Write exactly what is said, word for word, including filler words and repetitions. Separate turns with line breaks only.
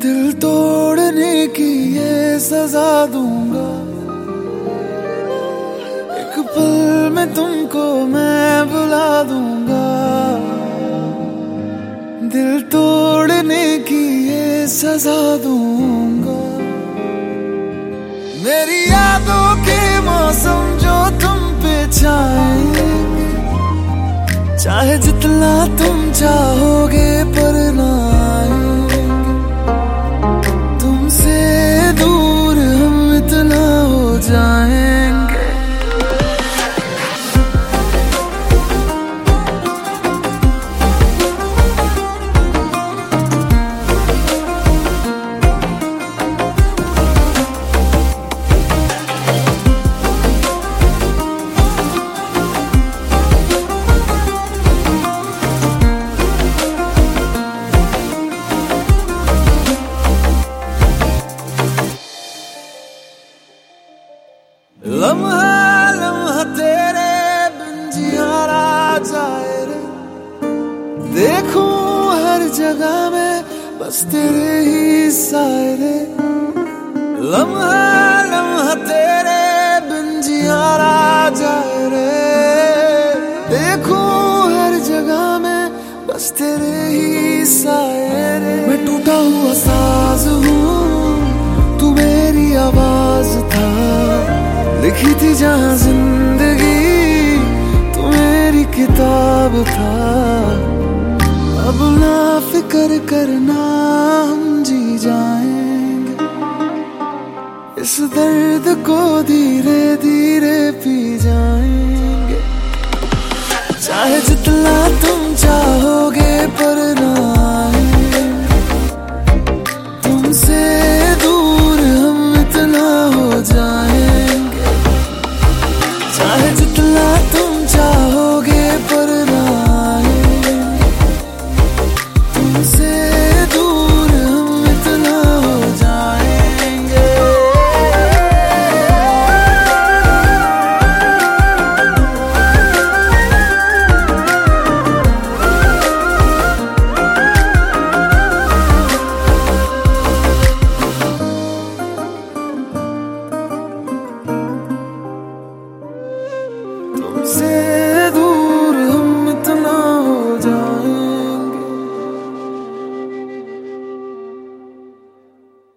दिल तोड़ने की ये सजा दूंगा, एक पल में तुमको मैं बुला दूंगा। दिल तोड़ने की ये सजा दूंगा। मेरी यादों के मौसम जो तुम पे छाएंगे, चाहे जितना तुम चाहोगे पर ना आएंगे। तुमसे दूर हम इतना हो जाएंगे। लम्हा लम्हा तेरे बिन जियारा जाए रे, देखूं हर जगह में बस तेरे ही साए रे। लम्हा लम्हा तेरे बिन जियारा जाए रे, देखूं हर जगह में बस तेरे ही साए रे। मैं टूटा हुआ साज हूँ, तू मेरी आवाज था, लिखी थी जहां जिंदगी तू मेरी किताब था। अब ना फिक्र करना, हम जी जाएंगे, इस दर्द को धीरे धीरे पी जाएंगे। चाहे जितना तुम चाहोगे पर ना